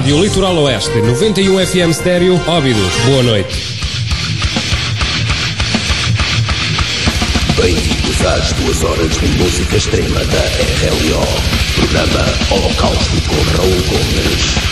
Rádio Litoral Oeste, 91 FM Estéreo, Óbidos. Boa noite. Bem-vindos às 2 horas de música extrema da RLO. Programa Holocausto com Raul Gomes.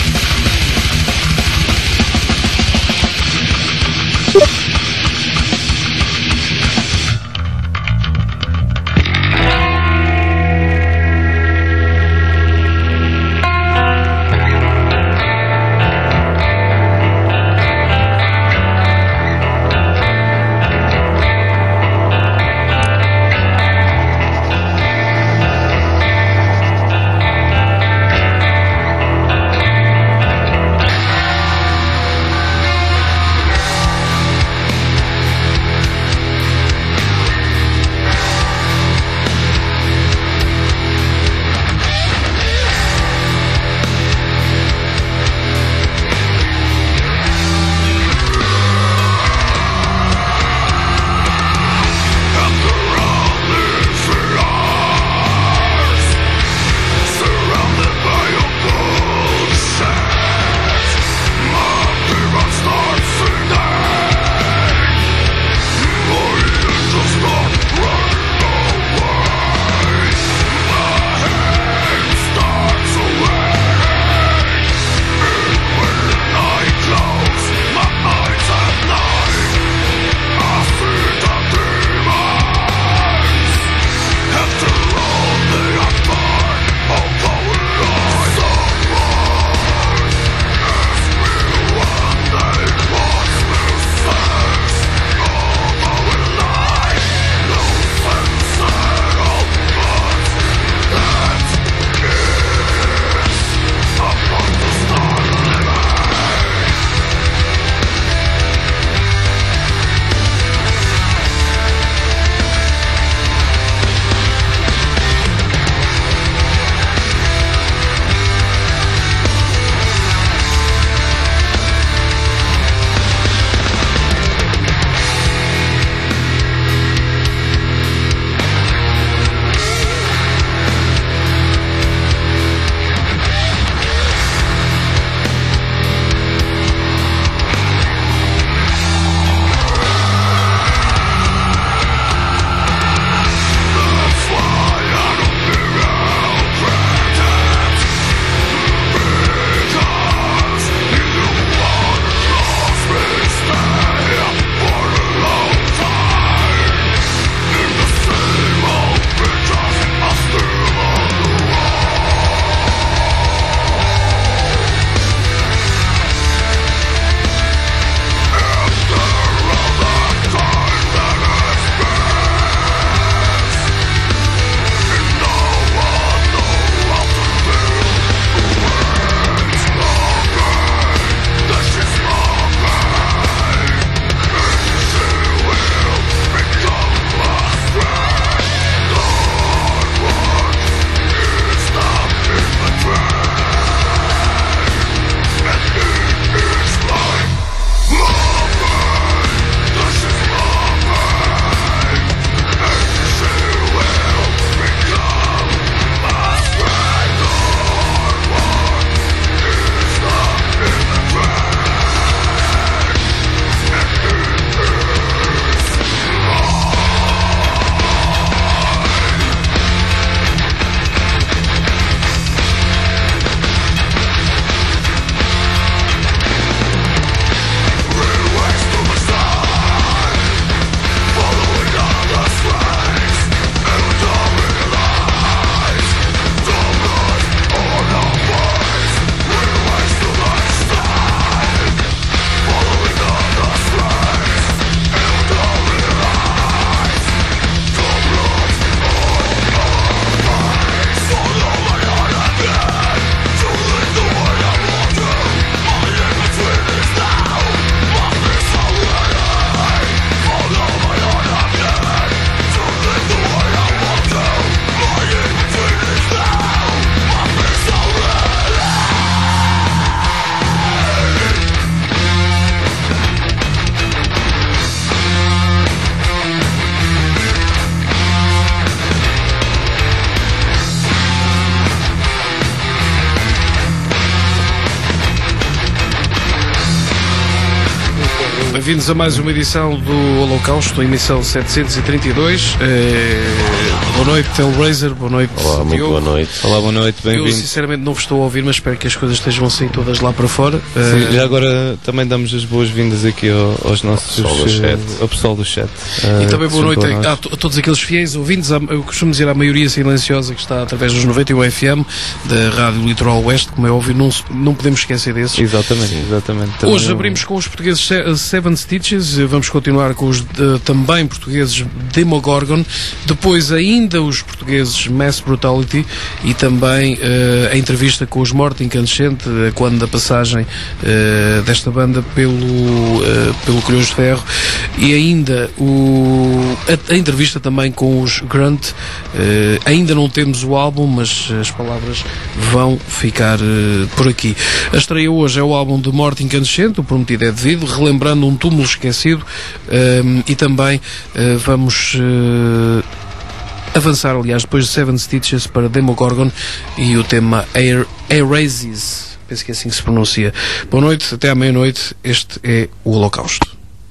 Bem-vindos a mais uma edição do Holocausto, emissão 732. Boa noite, Hellraiser. Boa noite, olá, muito Diogo. boa noite. Olá, boa noite, bem-vindo. Eu sinceramente não vos estou a ouvir, mas espero que as coisas estejam a sair todas lá para fora. Sim, já agora também damos as boas-vindas aqui aos nossos ao pessoal do chat. E também boa noite a todos aqueles fiéis ouvintes. Eu costumo dizer à maioria silenciosa que está através dos 91 FM da Rádio Litoral Oeste, como é óbvio, não podemos esquecer desses. Exatamente. Também hoje abrimos com os portugueses Seven Stitches, vamos continuar com os também portugueses Demogorgon, depois ainda os portugueses Mass Brutality e também a entrevista com os Morte Incandescente, quando da passagem desta banda pelo Crioulos de Ferro, e ainda a entrevista também com os Grunt. Ainda não temos o álbum, mas as palavras vão ficar por aqui. A estreia hoje é o álbum de Morte Incandescente, o Prometido é Devido, relembrando um túmulo esquecido, e também vamos avançar, aliás, depois de Seven Stitches, para Demogorgon e o tema Airraces, penso que é assim que se pronuncia. Boa noite, até à meia-noite. Este é o Holocausto.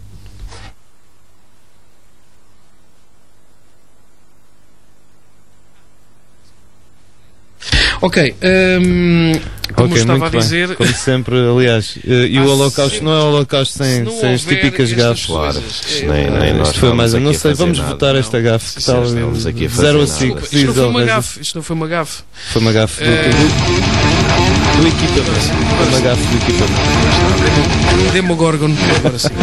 Ok, como estava a dizer... Como sempre, aliás, e o Holocausto não é o Holocausto sem as típicas gafes. Claro, nem nós. Isto foi mais, não sei, vamos votar esta gafe, que tal? 0 a 5. Isto não foi uma gafe, isto não foi uma gafe. Foi uma gafe do equipamento. Foi uma gafe do equipamento. Demogorgon, agora sim.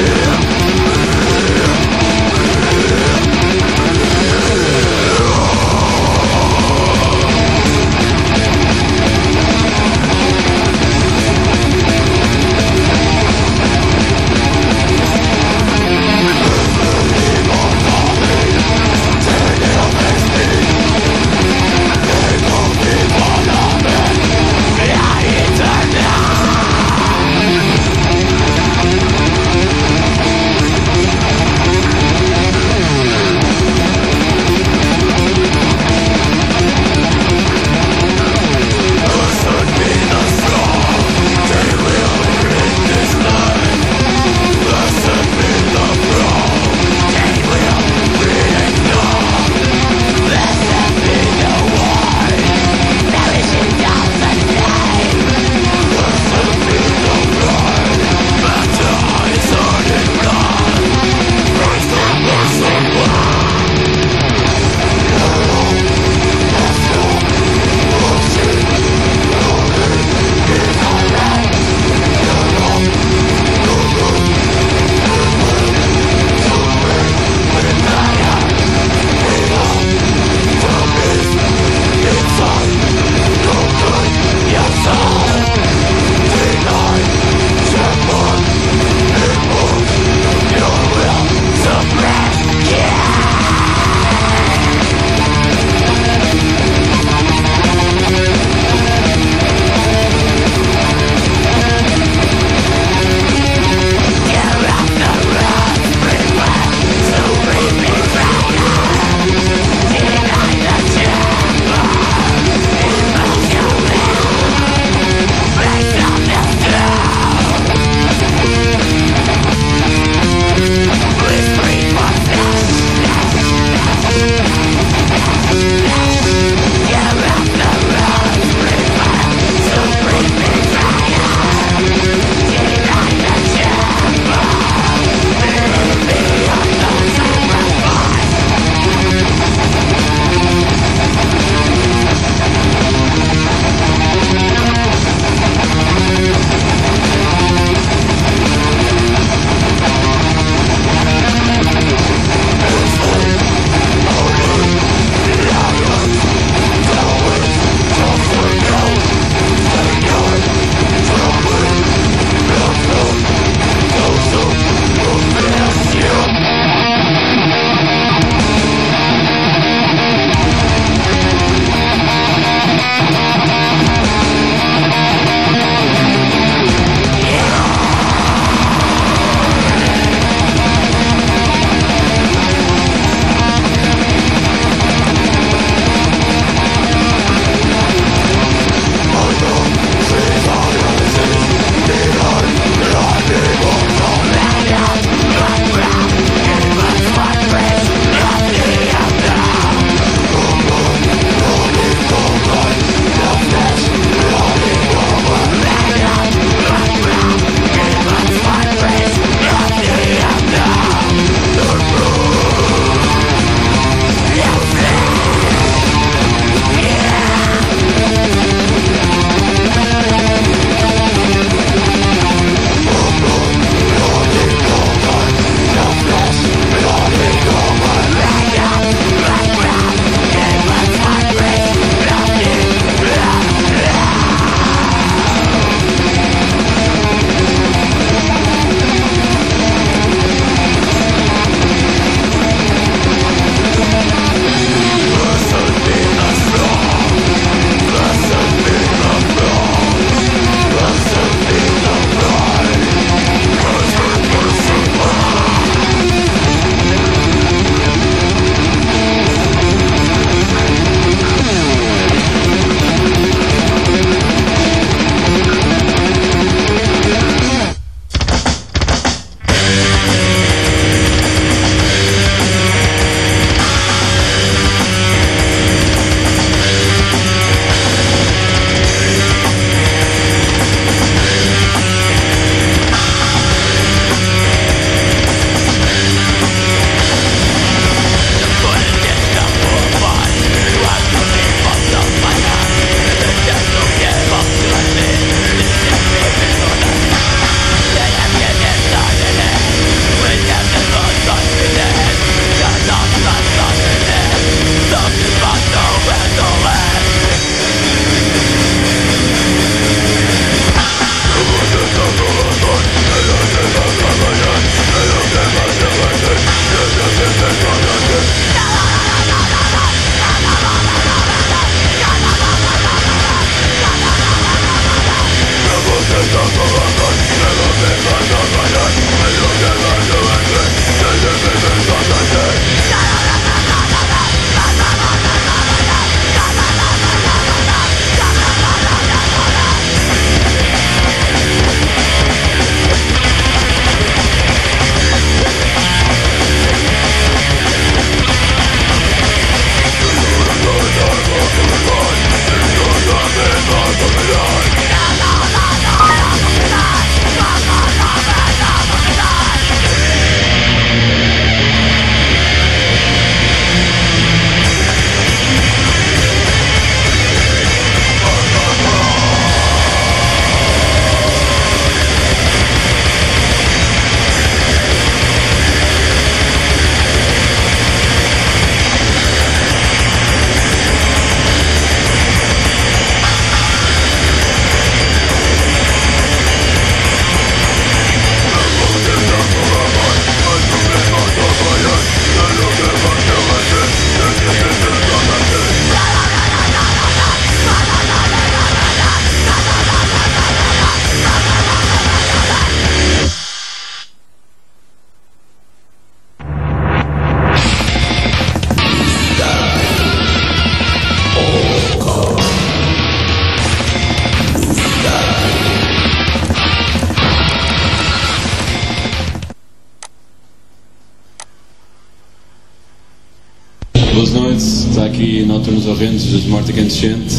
aqui Noturnos Horrendos dos Morte Incandescente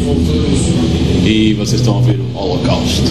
e vocês estão a ouvir o Holocausto.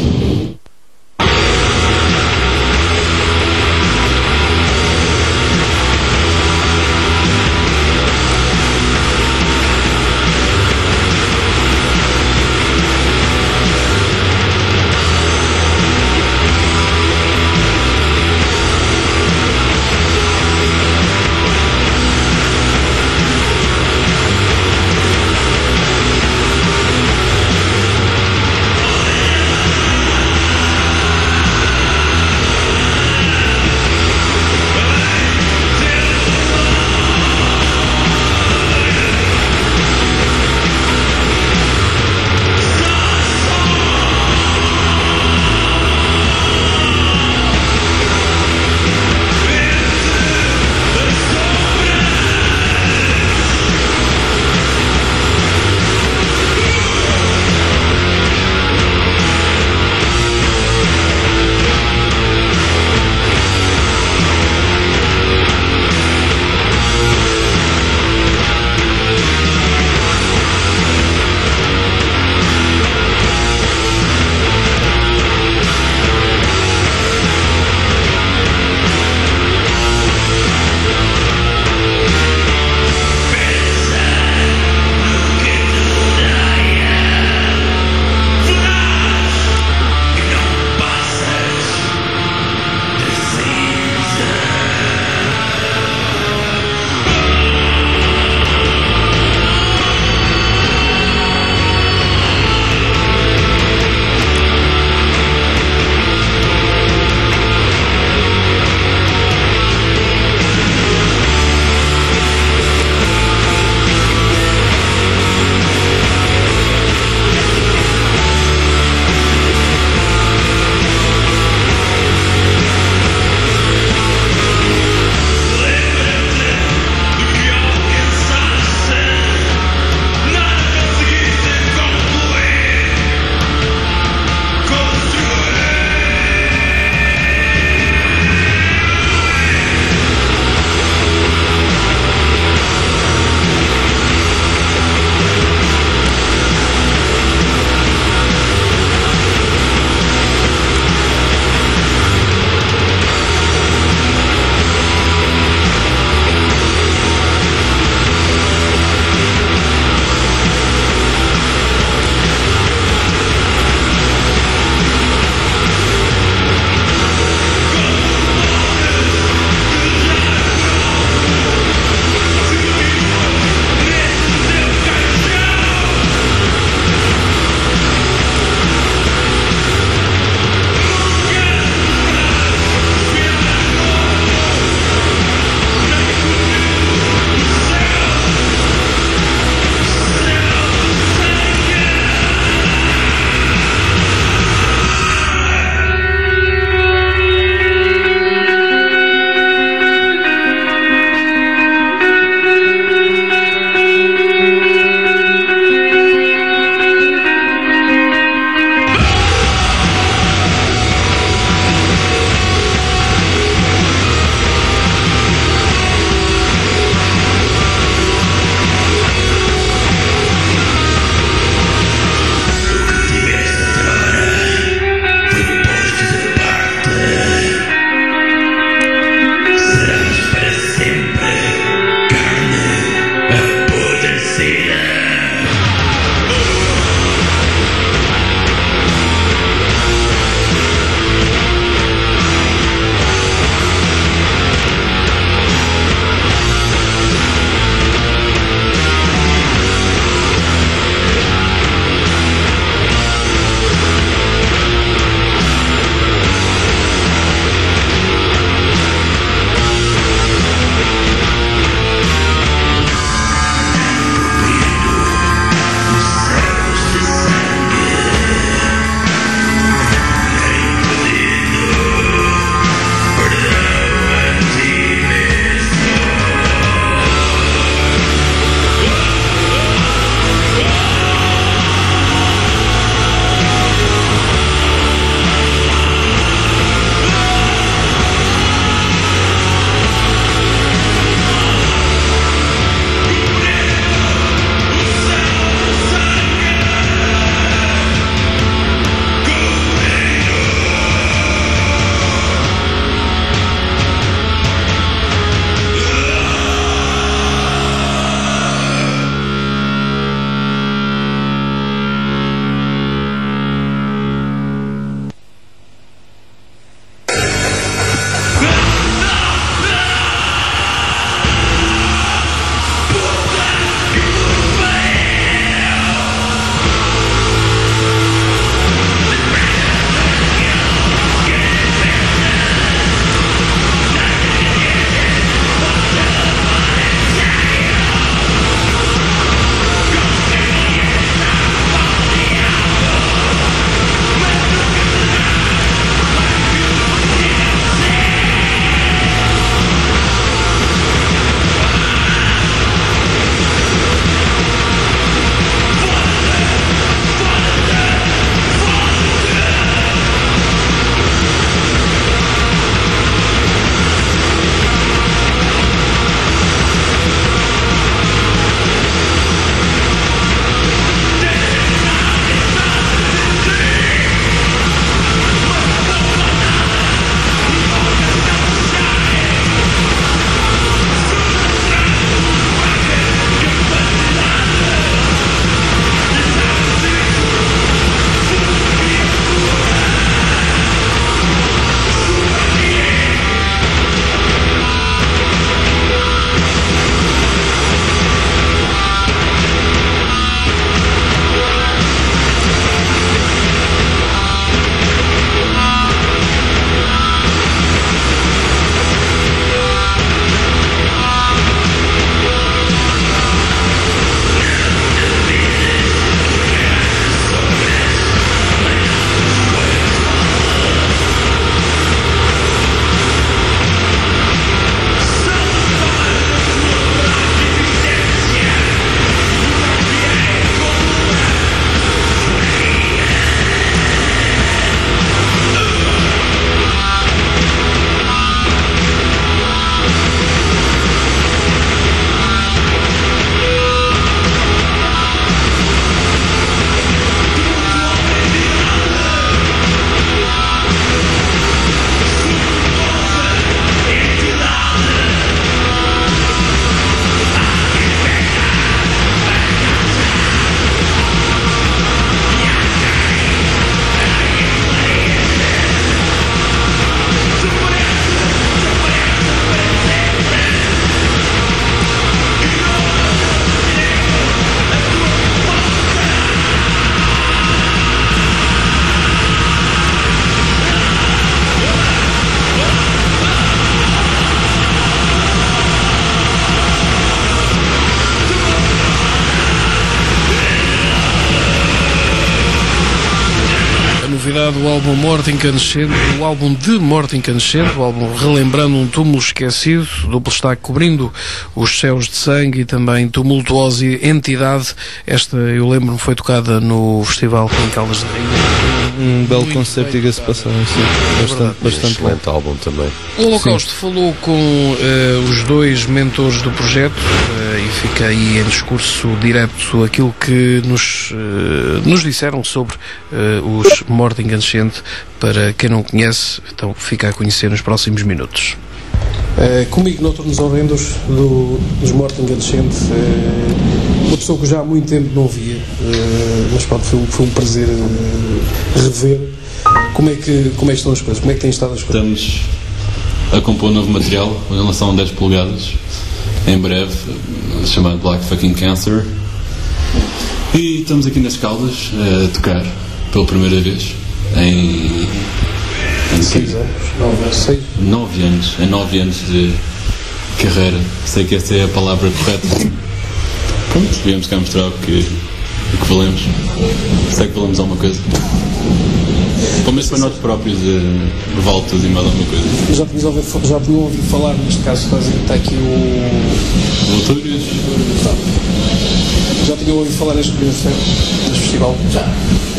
novidade, o álbum Morte Incandescente, o álbum de Morte Incandescente, o álbum relembrando um túmulo esquecido, duplo destaque cobrindo os céus de sangue e também tumultuosa entidade. Esta, eu lembro-me, foi tocada no festival em Caldas de Rainha. Um belo concerto, diga-se passagem, bastante bom. Excelente álbum também. O Holocausto falou com os dois mentores do projeto e fica aí em discurso direto aquilo que nos disseram sobre os Morte Incandescente. Para quem não conhece, então fica a conhecer nos próximos minutos. Comigo, Noturnos Horrendos, dos Morte Incandescente, uma pessoa que já há muito tempo não via, mas pronto, foi um prazer rever. Como é que estão as coisas? Como é que têm estado as coisas? Estamos a compor novo material, em relação a 10 polegadas, em breve, chamado Black Fucking Cancer. E estamos aqui nas Caldas a tocar pela primeira vez em 6 anos, 9 anos, em 9 anos de carreira. Sei que essa é a palavra correta. Pronto, viemos cá mostrar o que valemos. Sei que valemos alguma coisa. Pelo menos para nós próprios vale tudo e mais alguma coisa. Já tinham ouvido falar, neste caso está aqui o Vultúrios. Já tinham ouvido falar neste festival? Já.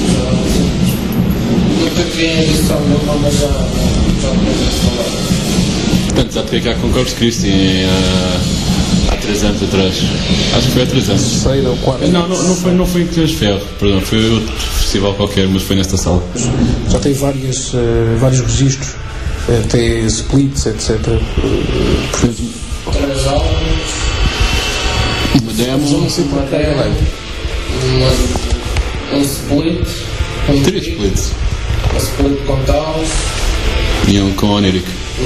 Nunca vi a edição nenhuma, mas já comecei a falar. Portanto, já toquei cá com Corpus Christi há 3 anos atrás. Acho que foi há 3 anos. Terceira ou quarta? Não foi em Quinhões de Ferro, perdão, foi outro festival qualquer, mas foi nesta sala. Já tem vários registros, até splits, etc. 3 álbuns. Uma demo. Não sei para cá, Um split. 3 splits. Um split com Taos. E um com Oniric.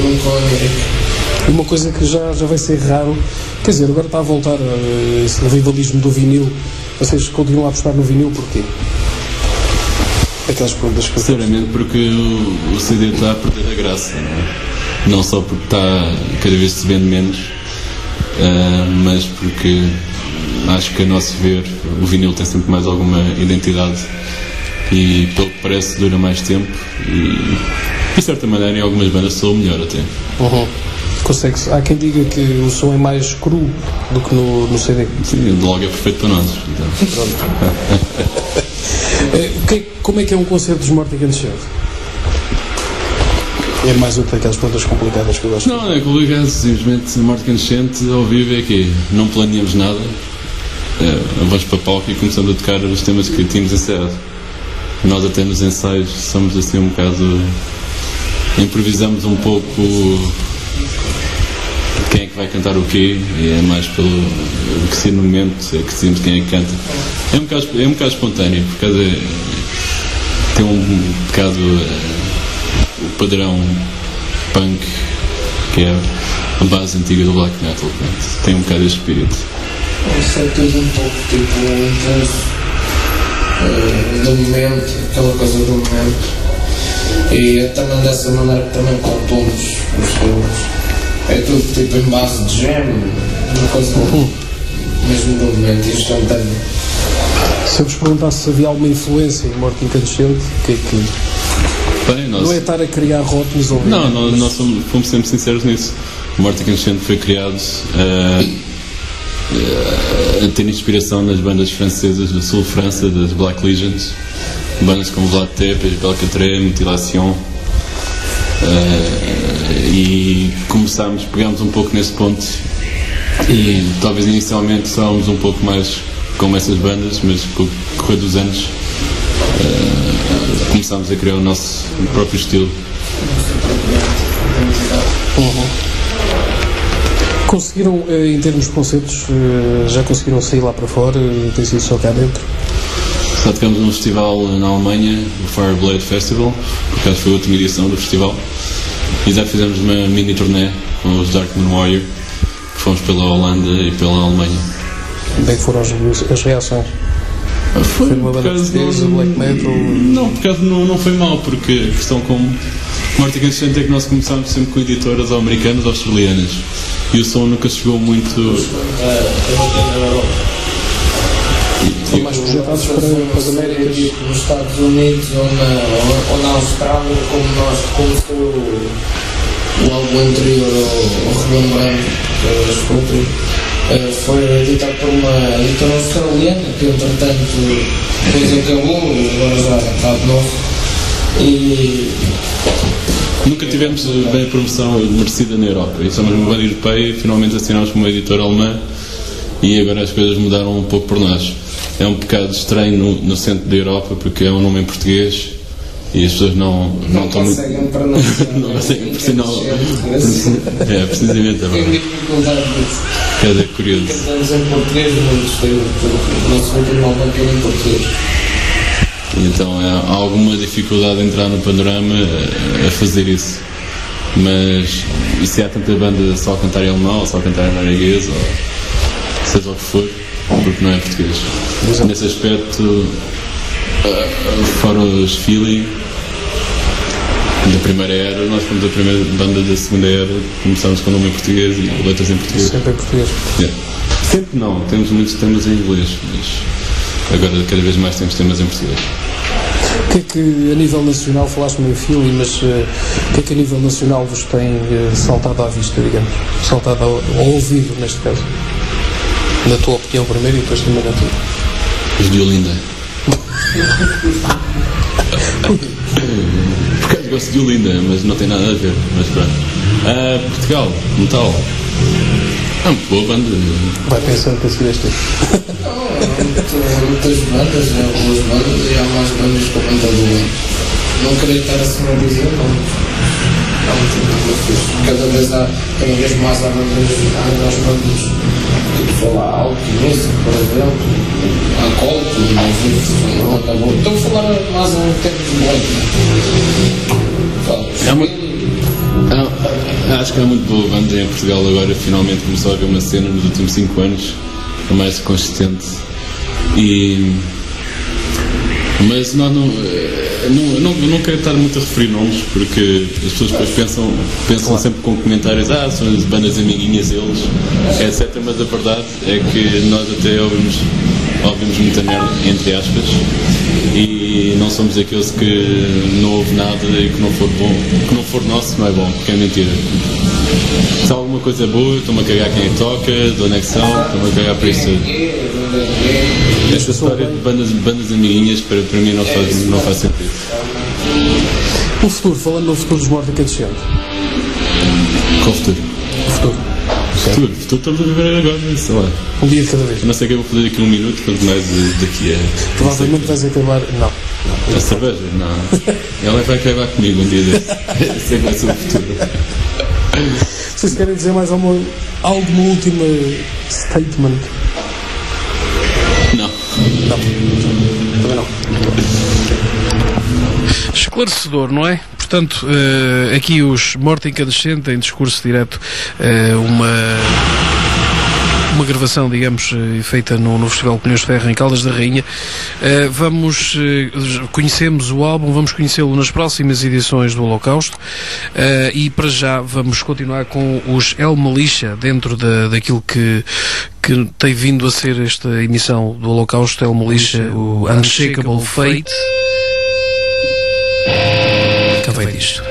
Uma coisa que já vai ser raro, quer dizer, agora está a voltar esse revivalismo do vinil. Vocês continuam a apostar no vinil porquê? Aquelas perguntas que... Sinceramente, porque o CD está a perder a graça, não é? Não só porque está cada vez se vende menos, mas porque acho que, a nosso ver, o vinil tem sempre mais alguma identidade e, pelo que parece, dura mais tempo e, de certa maneira, em algumas bandas soa melhor até. Há quem diga que o som é mais cru do que no CD. Sim, logo é perfeito para nós. Então. Como é que é um concerto dos Morte Incandescente? É mais outra daquelas perguntas complicadas que eu gosto. Não, é complicado, simplesmente Morte Incandescente ao vivo é que não planeamos nada, vamos para palco e começamos a tocar os temas que tínhamos ensaiado. Nós até nos ensaios somos assim um bocado, improvisamos um pouco quem é que vai cantar o quê, e é mais pelo que se no momento é que decidimos quem é que canta. É um bocado espontâneo, por causa tem um bocado o padrão punk, que é a base antiga do black metal, tem um bocado esse espírito. Isso é tudo um pouco tipo intenso do momento, aquela coisa do momento, e também dessa maneira que também compomos os temas. É tudo tipo em base de jam, uma coisa mesmo do momento instantâneo. Se eu vos perguntasse se havia alguma influência em Morte Incandescente, o que é que... Bem, não é estar a criar rótulos ou... Não, nós fomos sempre sinceros nisso. O Morte Incandescente foi criado a ter inspiração nas bandas francesas do sul de França, das Black Legions, bandas como Vlad Tepes, Belcatré, Mutilation, e pegámos um pouco nesse ponto e talvez inicialmente estávamos um pouco mais como essas bandas, mas com o correr dos anos começámos a criar o nosso próprio estilo. Conseguiram, em termos de concertos, já conseguiram sair lá para fora? Tem sido só cá dentro? Já tocamos num festival na Alemanha, o Fireblade Festival, por acaso foi a última edição do festival, e já fizemos uma mini turnê com os Dark Moon Warrior, que fomos pela Holanda e pela Alemanha. Bem que foram as reações? Foi uma banda portuguesa, black metal? Não, por acaso não foi mal, porque a questão com Morte Incandescente é que nós começámos sempre com editoras americanas ou australianas, e o som nunca chegou muito... estão mais projetados para as Américas. Nos Estados Unidos ou na Austrália, como foi o álbum anterior ao Remembrando, foi editado por uma editora australiana que entretanto depois acabou e agora já está de novo. E nunca tivemos bem a promoção merecida na Europa. E somos uma banda europeia e finalmente assinámos com uma editora alemã e agora as coisas mudaram um pouco por nós. É um bocado estranho no centro da Europa porque é um nome em português e as pessoas não estão muito... não conseguem pressionar. É, precisamente, é verdade. É curioso. Cantamos em português, mas foi o nosso último álbum que era em português. Então há alguma dificuldade em entrar no panorama a fazer isso. Mas e se há tanta banda só a cantar em alemão, ou só a cantar em norueguês, ou seja o que for, porque não é português. Exato. Nesse aspecto, fora os Philly, da primeira era, nós fomos a primeira banda da segunda era, começámos com o nome em português e letras em português. Sempre em português. Yeah. Sempre não, temos muitos temas em inglês, mas agora cada vez mais temos temas em português. O que é que a nível nacional, falaste-me em Philly, mas o que é que a nível nacional vos tem saltado à vista, digamos? Saltado ao ouvido, neste caso? Na tua opinião primeiro e depois também na tua. Os de Olinda. Por acaso gosto de Olinda, mas não tem nada a ver, mas pronto. Portugal, metal. Muito boa banda. Vai pensando que a seguir este. Muitas bandas, algumas bandas e há mais bandas com a banda do ano. Não queria estar assim a dizer, não. Cada vez mais há bandas que falar Alquimista, por exemplo, a Colto, não acabou. Estou a falar mais um tempo de noite. Acho que é muito boa banda em Portugal agora, finalmente começou a haver uma cena nos últimos 5 anos, mais consistente. Mas não quero estar muito a referir nomes, porque as pessoas depois pensam sempre com comentários, são as bandas amiguinhas deles, etc. Mas a verdade é que nós até ouvimos muita merda, entre aspas, e não somos aqueles que não ouve nada e que não for bom, que não for nosso não é bom, porque é mentira. Se há alguma coisa boa, estou-me a cagar quem é toca, de onde é que são, estou-me a cagar para isso tudo. Esta história de bandas amiguinhas para mim não faz sentido. O futuro, falando no futuro dos Mortos Incandescentes. Qual futuro? O futuro. Futuro estamos a viver agora, sei lá. Um dia de cada vez. Eu não sei o que eu vou fazer daqui a 1 minuto, quanto mais daqui a... Provavelmente vais acabar... Não. A cerveja? Não. Ela vai acabar comigo um dia desse. Sei que vai ser o futuro. Vocês querem dizer mais alguma última statement? Não. Também não. Esclarecedor, não é? Portanto, aqui os Mortos Incandescentes em discurso direto, uma gravação, digamos, feita no Festival Pneus de Ferro em Caldas da Rainha. Conhecemos o álbum, vamos conhecê-lo nas próximas edições do Holocausto, e para já vamos continuar com os El Militia dentro daquilo que tem vindo a ser esta emissão do Holocausto. El Militia, o Unshakable Fate. Cá vem disto.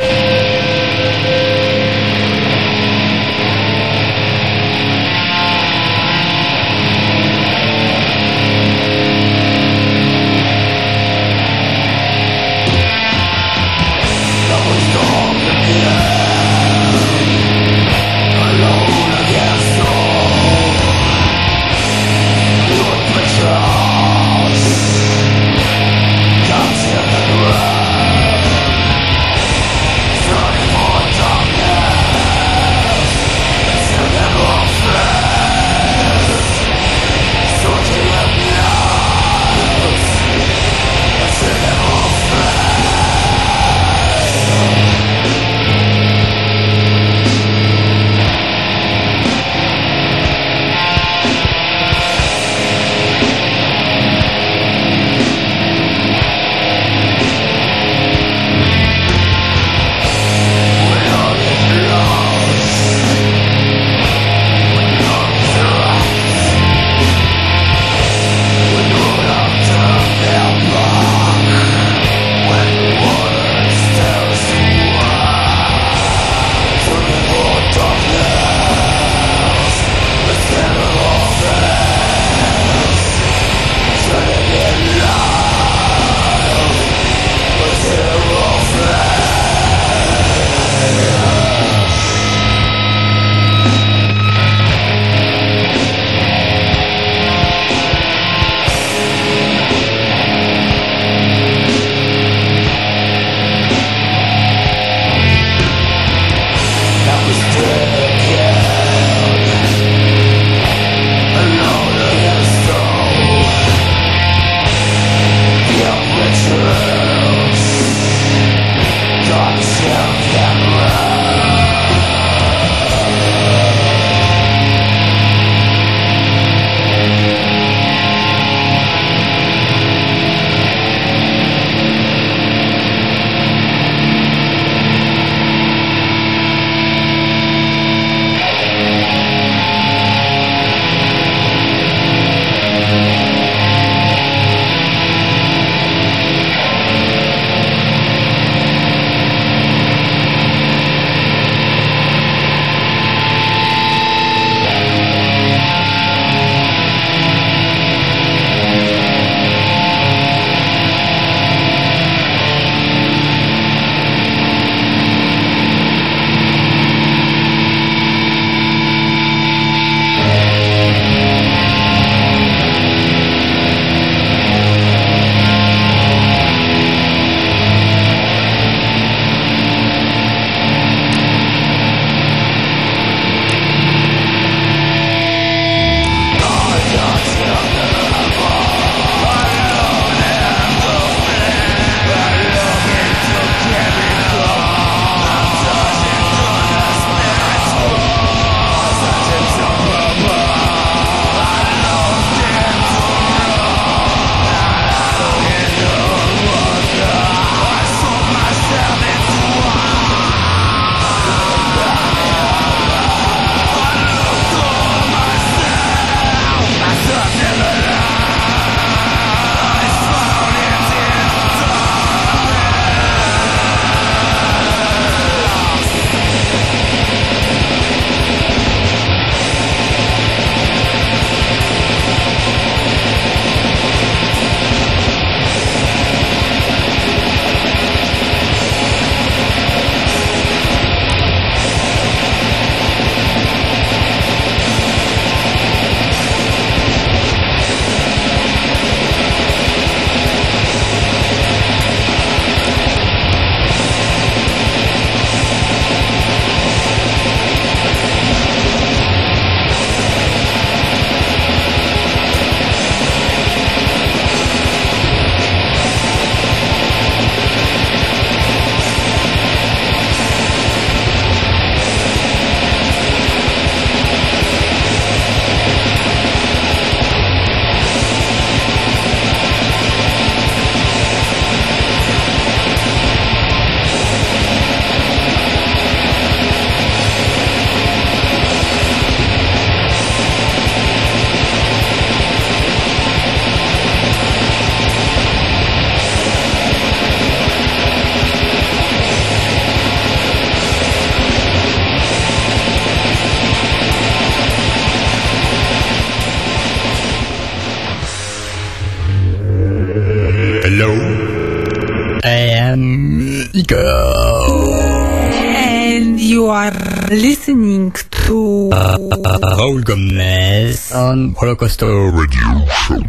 are listening to Hold'em on Holocaust Radio Show.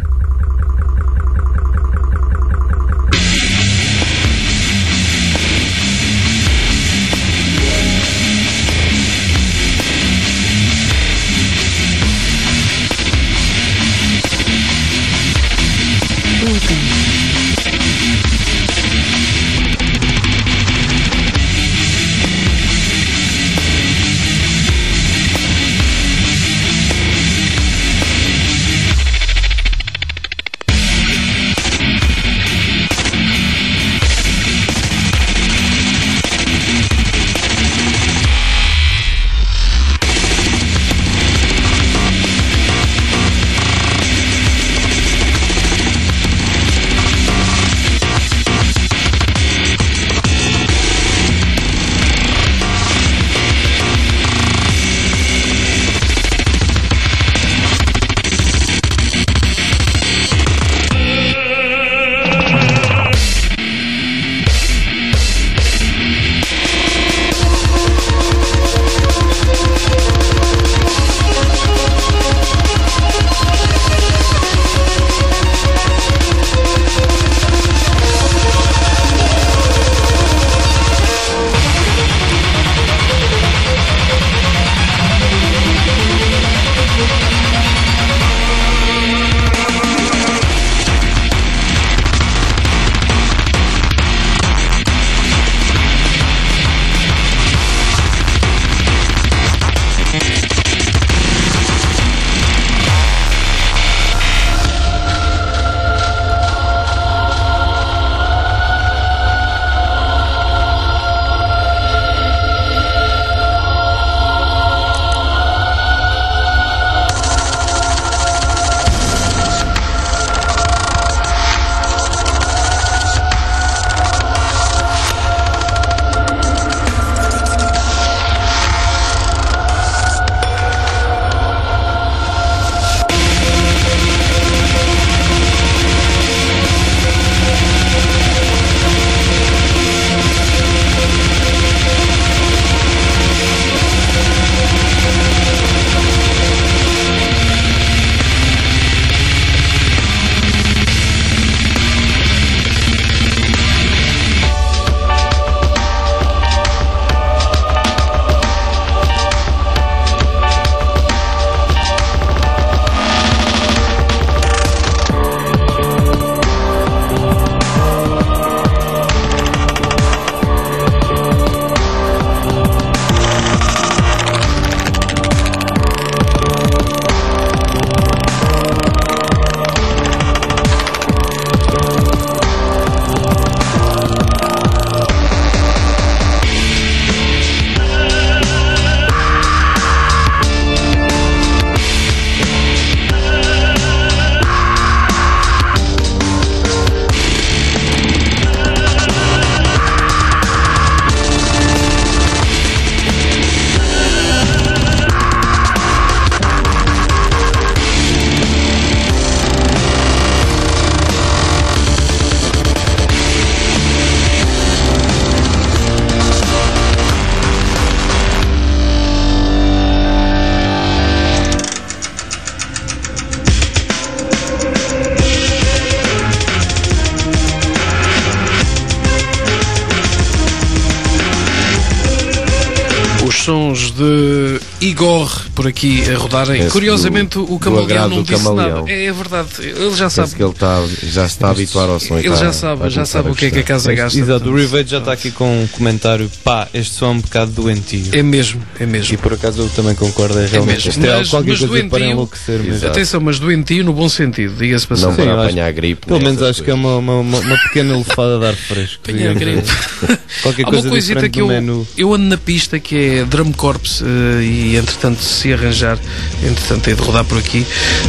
Sons de Igor por aqui a rodarem. Curiosamente, o Camaleão não disse nada. É verdade, ele já sabe. Que ele já está a habituar ao som. Ele já sabe o que é que a casa gasta. Exato, o Rivage já está aqui com um comentário. Pá, este som é um bocado doentio. É mesmo. E por acaso eu também concordo. É realmente isto é qualquer coisa para enlouquecer mesmo. Atenção, mas doentio no bom sentido, diga-se para não para apanhar a gripe. Pelo menos acho que é uma pequena lefada de ar fresco. Apanhar a gripe. Qualquer coisa diferente que do menu. eu ando na pista que é Drum Corps e entretanto se arranjar, entretanto hei de rodar por aqui,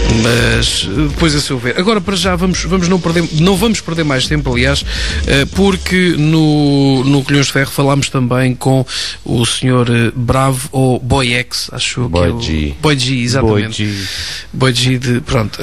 mas depois a seu ver. Agora para já não vamos perder mais tempo, aliás, porque no Colhões de Ferro falámos também com o Sr. Bravo, ou Boy X, acho que é o Boy G, exatamente. Boy G pronto.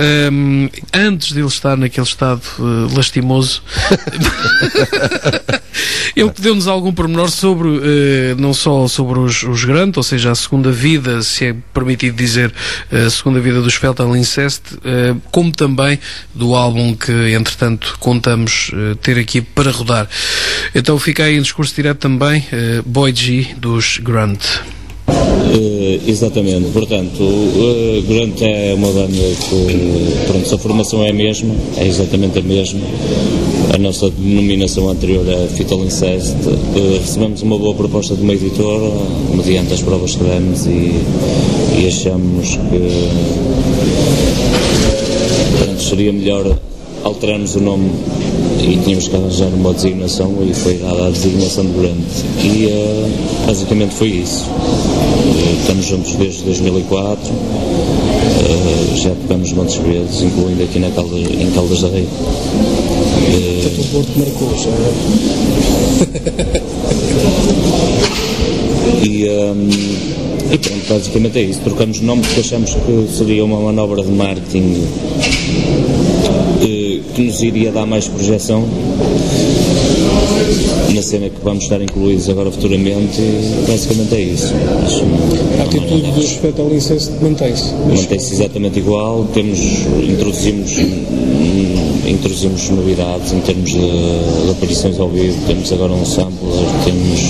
Antes de ele estar naquele estado lastimoso, ele deu-nos algum pormenor sobre, não só sobre os Grant, ou seja, a segunda vida, se é permitido dizer, a segunda vida dos Fatal Incest, como também do álbum que, entretanto, contamos ter aqui para rodar. Então fica aí em discurso direto também Boy G dos Grant. Exatamente, portanto, o Grant é uma banda que, pronto, a formação é a mesma, é exatamente a mesma. A nossa denominação anterior é Fatal Incest. Recebemos uma boa proposta de uma editora, mediante as provas que demos, e achamos que, pronto, seria melhor alterarmos o nome e tínhamos que arranjar uma designação, e foi dada a designação de Grant, e basicamente foi isso. Estamos juntos desde 2004, já tocamos muitas vezes, incluindo aqui em Caldas da Raia. Portanto, o Porto marcou já. E pronto, basicamente é isso. Trocamos de nome porque achamos que seria uma manobra de marketing que nos iria dar mais projeção na cena que vamos estar incluídos agora futuramente, e basicamente é isso. A atitude dos Fatal Incest mantém-se? Mantém-se exatamente igual. Introduzimos novidades em termos de aparições ao vivo. Temos agora um sampler, temos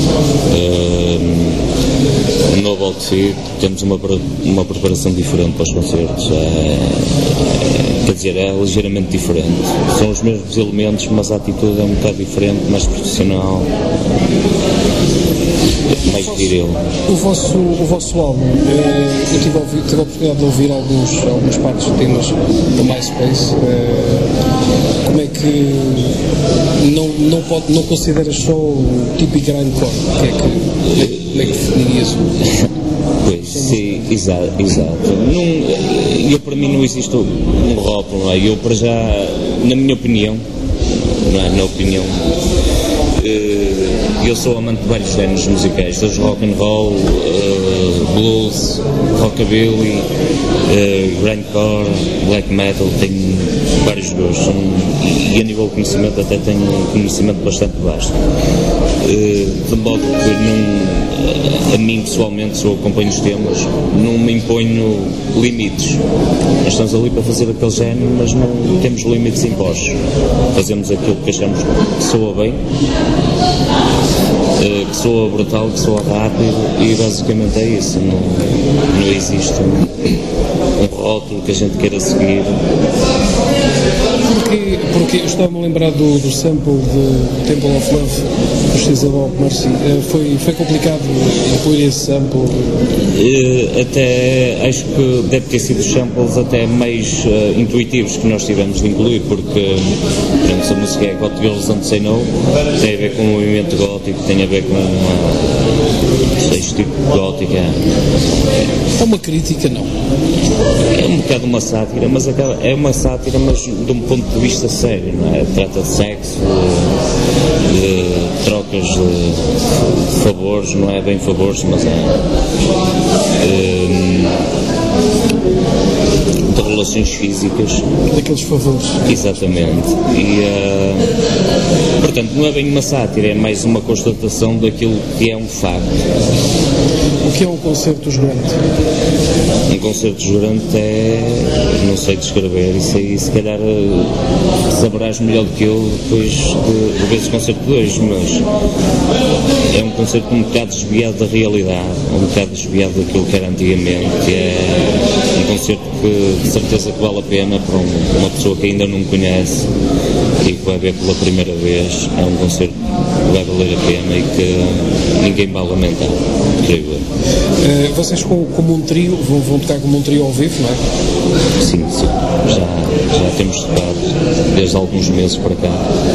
um novo outfit, temos uma preparação diferente para os concertos. Quer dizer, é ligeiramente diferente. São os mesmos elementos, mas a atitude é um bocado diferente, mais profissional, mais viril. O vosso álbum, eu tive a oportunidade de ouvir algumas partes de temas da MySpace. Como é que não consideras só o típico grindcore? Como é que definirias o... Pois, sim, exato. Para mim não existe um rótulo, não é? Eu, para já, na minha opinião, não é? Na opinião, eu sou amante de vários géneros musicais, desde rock and roll, blues, rockabilly, grindcore, black metal, tenho vários gostos, e a nível de conhecimento até tenho um conhecimento bastante vasto. De modo que a mim pessoalmente, se eu acompanho os temas, não me imponho limites. Nós estamos ali para fazer aquele género, mas não temos limites impostos. Fazemos aquilo que achamos que soa bem, que soa brutal, que soa rápido, e basicamente é isso. Não existe um rótulo que a gente queira seguir. Porque eu estava-me a lembrar do sample de Temple of Love, do Shizabal Mercy. Foi complicado incluir esse sample? Até acho que deve ter sido os samples até mais intuitivos que nós tivemos de incluir, porque a música é Got Girls Don't Say No, tem a ver com o movimento gótico, tem a ver com estilo gótico. É uma crítica, não? É um bocado uma sátira, mas é uma sátira, mas de um ponto de vista sério, não é? Trata de sexo, de trocas de favores, não é bem favores, mas de relações físicas. Daqueles favores. Exatamente. E, portanto, não é bem uma sátira, é mais uma constatação daquilo que é um facto. O que é um concerto dos Grant? Um concerto dos Grant não sei descrever, isso aí se calhar saberás melhor do que eu depois de ver esse concerto de hoje, mas é um concerto um bocado desviado da realidade, um bocado desviado daquilo que era antigamente. É um concerto que de certeza que vale a pena para uma pessoa que ainda não conhece e que vai ver pela primeira vez. É um concerto que vai valer a pena e que ninguém vai lamentar, creio eu. Vocês como um trio, vão tocar como um trio ao vivo, não é? Sim. Já temos tocado desde alguns meses para cá,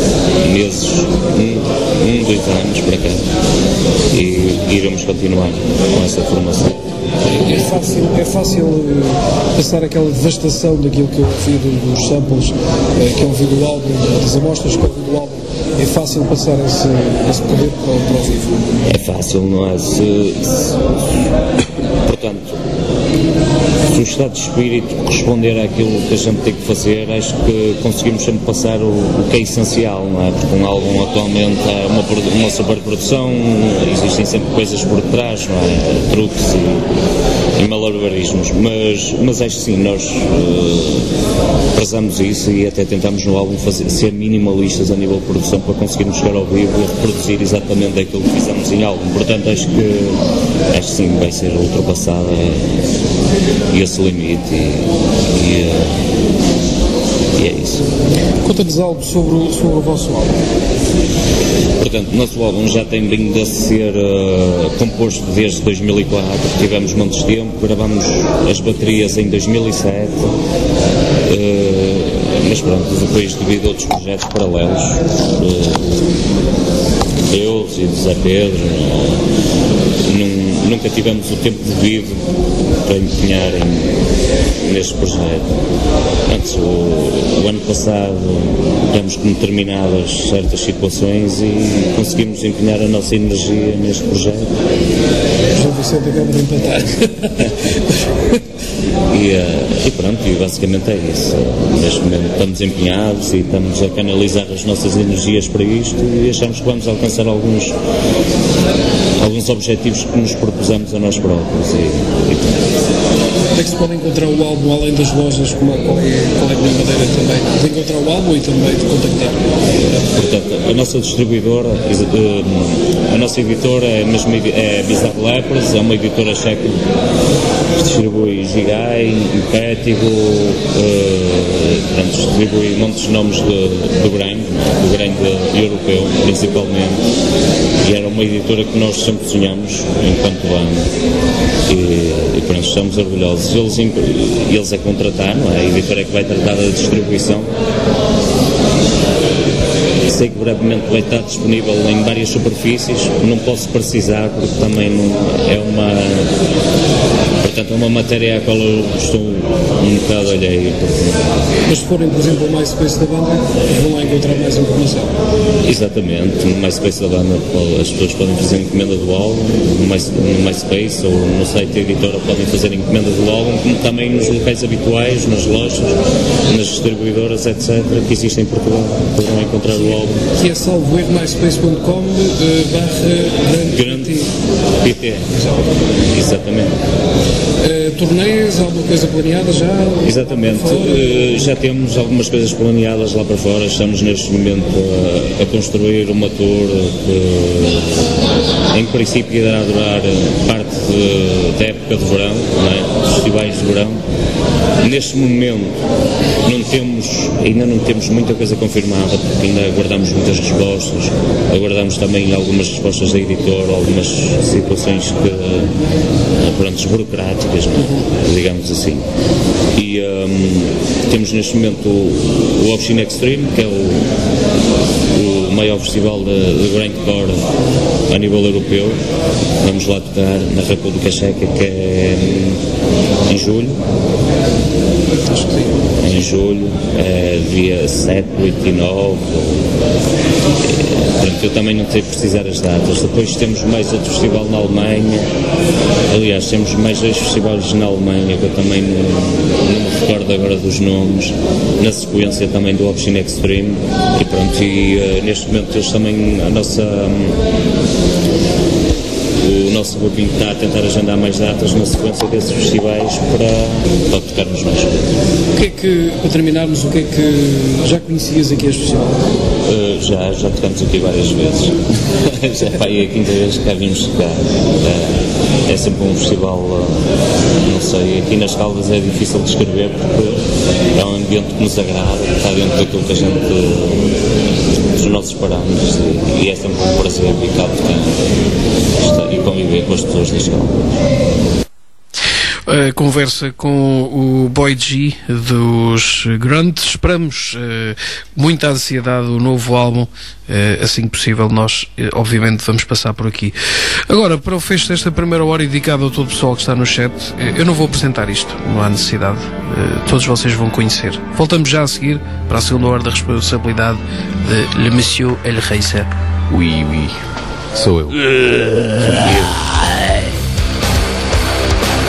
dois anos para cá, e iremos continuar com essa formação. É fácil passar aquela devastação daquilo que eu ouvi dos samples, que eu ouvi do álbum, das amostras que eu ouvi do álbum. É fácil passar esse poder para o vivo? É fácil, não é? Portanto, se o estado de espírito corresponder àquilo que a gente tem que fazer, acho que conseguimos sempre passar o que é essencial, não é? Porque um álbum atualmente é uma superprodução, existem sempre coisas por trás, não é? Truques e malabarismos, mas acho que sim, nós prezamos isso e até tentamos no álbum ser minimalistas a nível de produção para conseguirmos chegar ao vivo e reproduzir exatamente aquilo que fizemos em álbum. Portanto, acho que sim, vai ser ultrapassado esse limite e é isso. Conta-nos algo sobre o vosso álbum. Portanto, o nosso álbum já tem vindo a ser composto desde 2004, tivemos montes de tempo, gravamos as baterias em 2007, mas pronto, depois devido a outros projetos paralelos, eu e o Zé Pedro, nunca tivemos o tempo devido para empenhar neste projeto. Antes, o ano passado, tivemos como terminadas certas situações e conseguimos empenhar a nossa energia neste projeto. João Vicente acaba de empatar. E pronto, e basicamente é isso. Neste momento estamos empenhados e estamos a canalizar as nossas energias para isto e achamos que vamos alcançar alguns objetivos que nos propusemos a nós próprios. Onde é que se pode encontrar o álbum, além das lojas, qual é a minha maneira também de encontrar o álbum e também de contactar? Portanto, a nossa distribuidora, a nossa editora é Bizarre Lepers, é uma editora checa que distribui Gigai, Impétigo, distribui montes de nomes do grande europeu, principalmente, e era uma editora que nós sempre sonhamos enquanto banda, e pronto, estamos orgulhosos. Eles é contratar, não é? A editora é que vai tratar da distribuição. Sei que brevemente vai estar disponível em várias superfícies, não posso precisar porque também não é portanto, é uma matéria à qual eu estou um bocado alheio. Mas se forem, por exemplo, ao MySpace da banda, vão lá encontrar mais informação? Exatamente, no MySpace da banda as pessoas podem fazer encomenda do álbum, no MySpace ou no site da editora podem fazer encomenda do álbum, como também nos locais habituais, nas lojas, nas distribuidoras, etc., que existem em Portugal, podem encontrar o álbum. Que é salvo erro myspace.com/grande-pt. Exatamente. Turnês, alguma coisa planeada já? Exatamente, já temos algumas coisas planeadas lá para fora, estamos neste momento a construir uma tour que em princípio irá durar parte da época de verão, não é? Dos festivais de verão. Neste momento ainda não temos muita coisa confirmada, porque ainda aguardamos muitas respostas, aguardamos também algumas respostas da editora, algumas situações burocráticas, digamos assim. E temos neste momento o Option Extreme, que é o maior festival de grindcore a nível europeu. Vamos lá tocar na República Checa, que é em julho. Em julho, dia 7, 8 e 9. Portanto, eu também não sei precisar as datas. Depois temos mais outro festival na Alemanha. Aliás, temos mais 2 festivais na Alemanha, que eu também não me recordo agora dos nomes, na sequência também do Option Extreme. E pronto, neste momento eles também, o nosso grupinho está a tentar agendar mais datas na sequência desses festivais para tocarmos mais. O que é que, para terminarmos, já conhecias aqui este festival? Já tocamos aqui várias vezes. Já foi a quinta vez que cá vimos tocar. É sempre um festival, não sei, aqui nas Caldas é difícil de descrever porque é um ambiente que nos agrada, está dentro daquilo que a gente, dos nossos parâmetros, e é sempre um prazer vir cá tocar e conviver com as pessoas das Caldas. Conversa com o Boy G dos Grunt. Esperamos muita ansiedade o novo álbum, assim que possível. Nós obviamente vamos passar por aqui. Agora, para o fecho desta primeira hora e dedicado a todo o pessoal que está no chat, eu não vou apresentar isto, não há necessidade, todos vocês vão conhecer. Voltamos já a seguir para a segunda hora da responsabilidade de Le Monsieur El Reisa. Oui, oui, sou eu.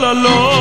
alone.